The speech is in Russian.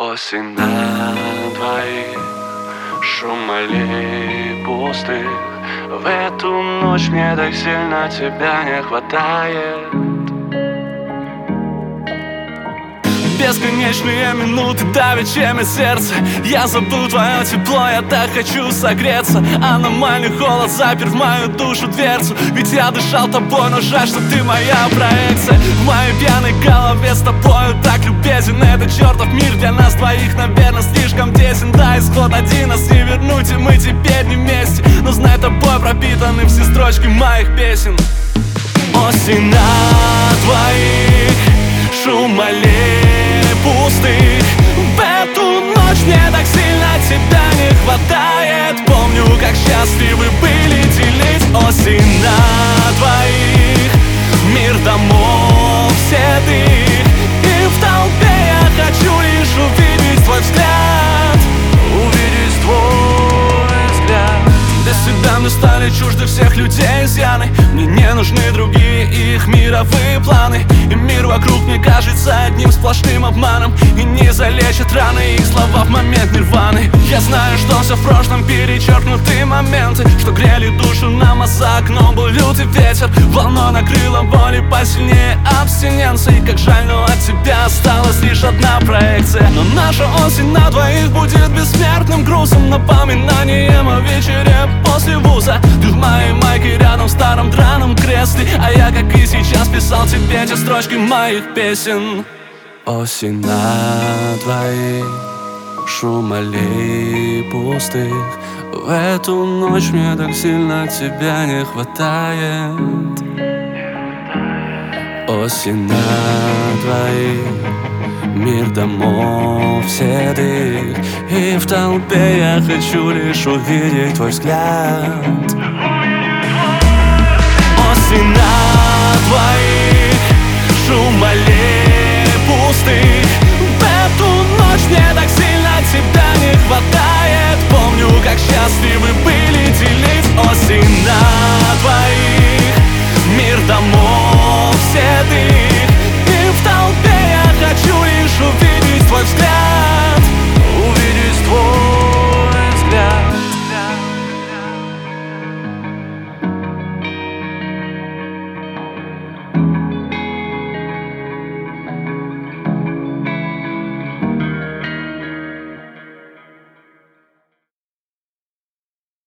Осень на двоих, шум аллей пустых. В эту ночь мне так сильно тебя не хватает. Бесконечные минуты давят чем сердце. Я забыл твое тепло, я так хочу согреться. Аномальный холод запер в мою душу дверцу. Ведь я дышал тобой, но жаль, что ты моя проекция. В моей пьяной голове с тобою так любезен этот чертов мир для нас двоих, наверное, слишком тесен. Да, исход один, нас не вернуть, и мы теперь не вместе. Но знай, тобой пропитаны все строчки моих песен. Осень на двоих, шум аллей пустых. В эту ночь мне так сильно тебя не хватает. Помню, как счастливы были делить. Осень на двоих, мир домов седых. И в толпе я хочу лишь увидеть твой взгляд. Увидеть твой взгляд. Для себя мы стали чужды всех людей изъяны. Мне не нужны другие их мировые планы. И мир вокруг мне кажется одним сплошным обманом. И не залечит раны их слова в момент нирваны. Я знаю, что все в прошлом перечеркнуты моменты, что грели душу нам, а за окном был лютый ветер. Волной накрыла боли посильнее абстиненции. Как жаль, но от тебя осталась лишь одна проекция. Но наша осень на двоих будет бессмертным грузом, напоминанием о вечере после вуза. Ты в моей майке рядом в старом драном кресле, а я, как и сейчас, писал тебе те строчки моих песен. Осень на двоих, шум аллей пустых. В эту ночь мне так сильно тебя не хватает. Осень на двоих, мир домов седых. И в толпе я хочу лишь увидеть твой взгляд. Осень на двоих, шум аллей пустых. В эту ночь мне так сильно тебя не хватает. Помню, как счастливы были делить. Осень на двоих, мир домов седых. И в толпе я хочу лишь увидеть твой взгляд.